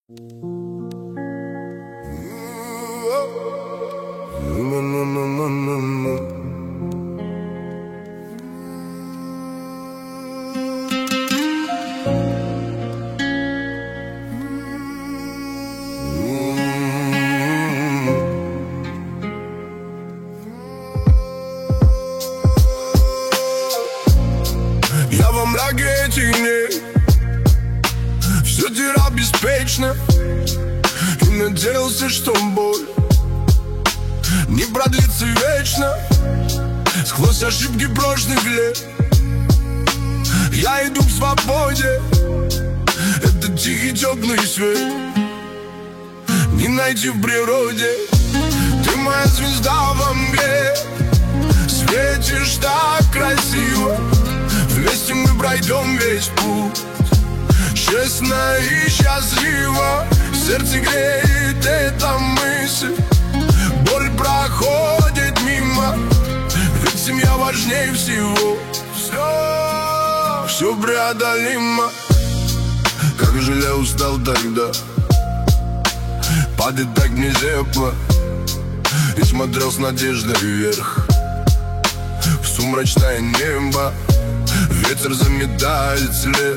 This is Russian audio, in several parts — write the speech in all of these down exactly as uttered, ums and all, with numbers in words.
Я во мраке этих дней все терял беспечно и надеялся, что боль не продлится вечно. Сквозь ошибки прошлых лет я иду к свободе. Это тихий теплый свет не найти в природе. Ты моя звезда во мгле, светишь так красиво. Вместе мы пройдем весь путь, честно и счастливо. Сердце греет эта мысль, боль проходит мимо, ведь семья важнее всего. Все, все преодолимо. Как же я устал тогда, падать так нелепо, и смотрел с надеждой вверх в сумрачное небо. Ветер заметает след,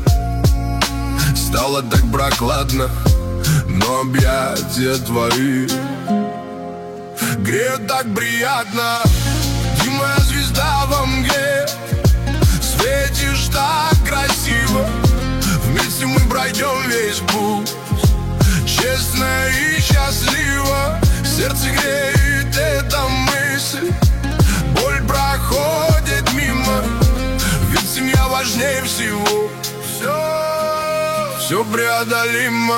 стало так прохладно, но объятия твои греют так приятно. Ты моя звезда во мгле, светишь так красиво. Вместе мы пройдем весь путь, честно и счастливо. Сердце греет эта мысль, боль проходит мимо, ведь семья важнее всего. Все, все преодолимо.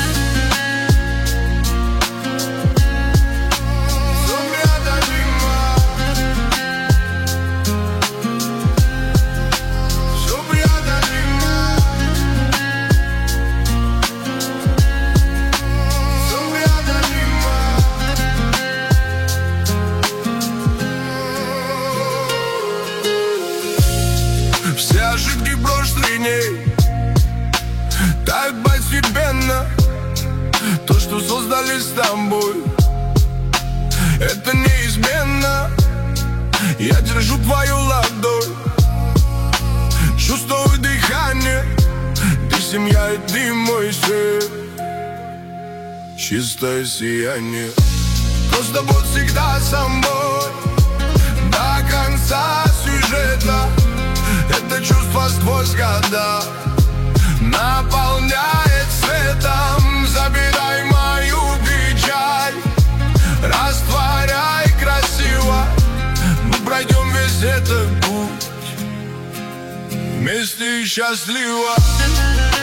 Все ошибки прошлых дней тают постепенно. То, что создали с тобой, это неизменно. Я держу твою ладонь, чувствую дыхание. Ты семья, и ты мой свет, чистое сияние. Просто будь всегда со мной до конца сюжета. Это чувство сквозь года наполняет светом. Забирай мою печаль, растворяй красиво. Мы пройдем весь этот путь вместе и счастливо.